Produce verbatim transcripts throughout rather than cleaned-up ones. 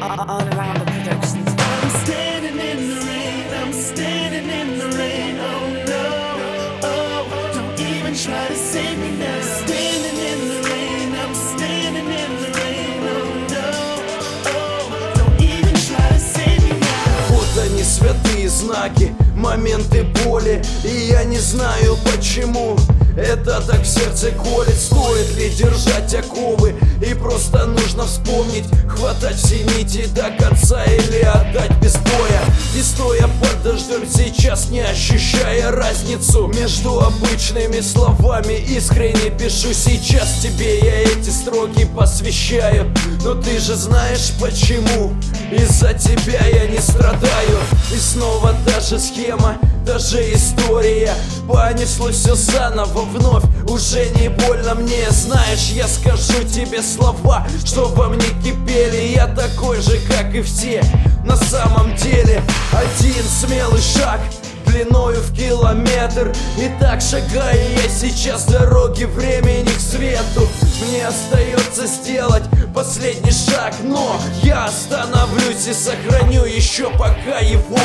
All Around the Productions. I'm standing in the rain, I'm standing in the rain, oh no, oh, don't even try to save me now. Standing in the rain, I'm standing in the rain, oh no, oh, don't even try to save me now. Вот они, святые знаки, моменты боли, и я не знаю почему это так в сердце колет. Стоит ли держать оковы, и просто нужно вспомнить, хватать все нити до конца или отдать без боя. И стоя под дождем сейчас, не ощущая разницу между обычными словами, искренне пишу сейчас тебе, я эти строки посвящаю. Но ты же знаешь почему, из-за тебя я не страдаю. И снова та же схема, та же история, понеслось все заново вновь, уже не больно мне. Знаешь, я скажу тебе слова, что во мне кипели. Я такой же, как и все, на самом деле. Один смелый шаг длиною в километр, и так шагаю я сейчас дороги времени к свету. Мне остается сделать последний шаг, но я остановлюсь и сохраню еще пока его.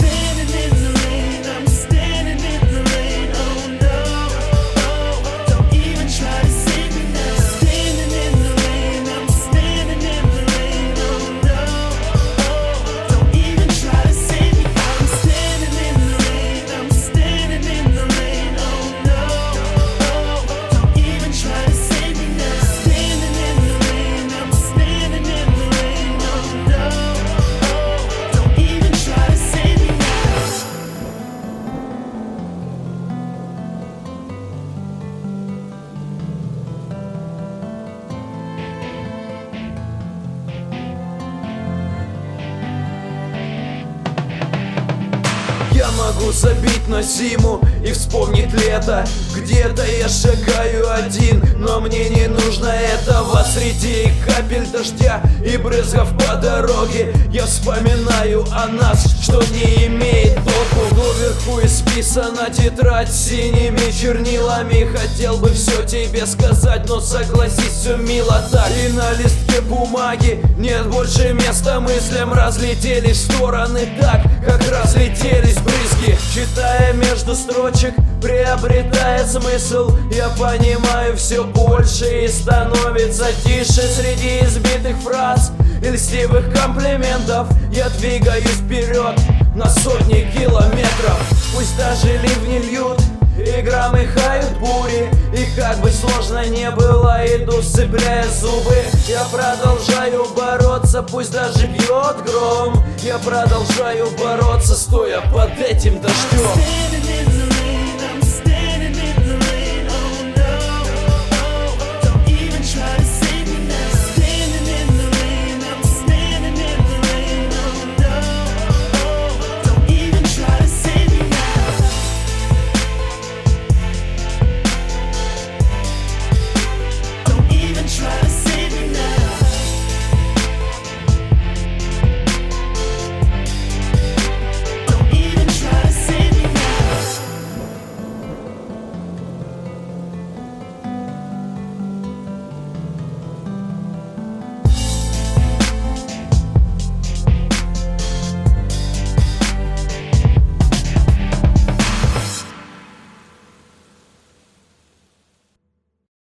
Я могу забить на зиму и вспомнить лето. Где-то я шагаю один, но мне не нужно этого. Среди капель дождя и брызгов по дороге я вспоминаю о нас, что не имеет толку. Вверху исписана тетрадь синими чернилами. Хотел бы все тебе сказать, но согласись, все мило так. И на листке бумаги нет больше места мыслям. Разлетелись в стороны так, как разлетелись брызги. Читая между строчек, приобретая смысл, я понимаю все больше и становится тише. Среди избитых фраз и льстивых комплиментов я двигаюсь вперед на сотни километров. Пусть даже ливни льют и громыхают бури, и как бы сложно не было, иду сцепляя зубы. Я продолжаю бороться, пусть даже бьет гром. Я продолжаю бороться, стоя под этим дождем.